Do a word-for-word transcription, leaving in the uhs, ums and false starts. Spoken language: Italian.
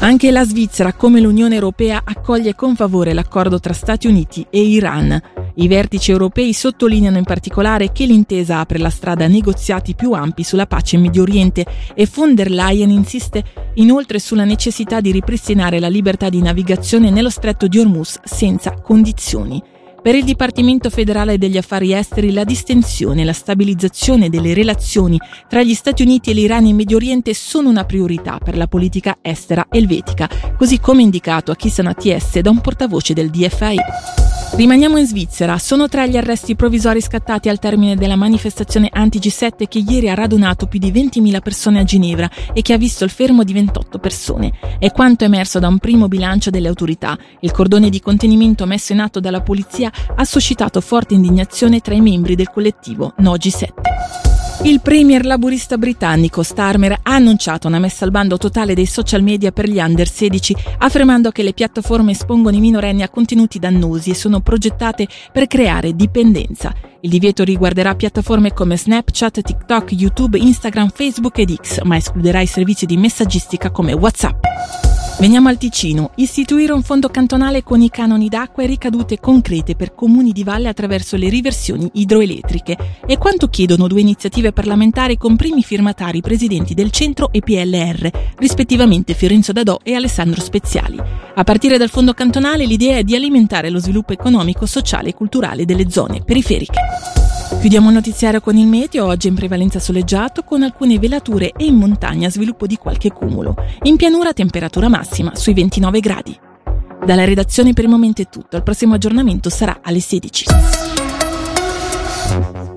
Anche la Svizzera, come l'Unione Europea, accoglie con favore l'accordo tra Stati Uniti e Iran. I vertici europei sottolineano in particolare che l'intesa apre la strada a negoziati più ampi sulla pace in Medio Oriente e von der Leyen insiste inoltre sulla necessità di ripristinare la libertà di navigazione nello stretto di Hormuz senza condizioni. Per il Dipartimento federale degli affari esteri la distensione e la stabilizzazione delle relazioni tra gli Stati Uniti e l'Iran in Medio Oriente sono una priorità per la politica estera elvetica, così come indicato a Kisan A T S da un portavoce del D F A I. Rimaniamo in Svizzera. Sono tre gli arresti provvisori scattati al termine della manifestazione anti G sette che ieri ha radunato più di ventimila persone a Ginevra e che ha visto il fermo di ventotto persone. È quanto emerso da un primo bilancio delle autorità. Il cordone di contenimento messo in atto dalla polizia ha suscitato forte indignazione tra i membri del collettivo No G sette. Il premier laburista britannico Starmer ha annunciato una messa al bando totale dei social media per gli under sedici, affermando che le piattaforme espongono i minorenni a contenuti dannosi e sono progettate per creare dipendenza. Il divieto riguarderà piattaforme come Snapchat, TikTok, YouTube, Instagram, Facebook ed X, ma escluderà i servizi di messaggistica come WhatsApp. Veniamo al Ticino. Istituire un fondo cantonale con i canoni d'acqua e ricadute concrete per comuni di valle attraverso le riversioni idroelettriche. È quanto chiedono due iniziative parlamentari con primi firmatari presidenti del Centro e P L R, rispettivamente Fiorenzo Dadò e Alessandro Speziali. A partire dal fondo cantonale l'idea è di alimentare lo sviluppo economico, sociale e culturale delle zone periferiche. Chiudiamo il notiziario con il meteo, oggi in prevalenza soleggiato con alcune velature e in montagna sviluppo di qualche cumulo. In pianura temperatura massima sui ventinove gradi. Dalla redazione per il momento è tutto, il prossimo aggiornamento sarà alle sedici.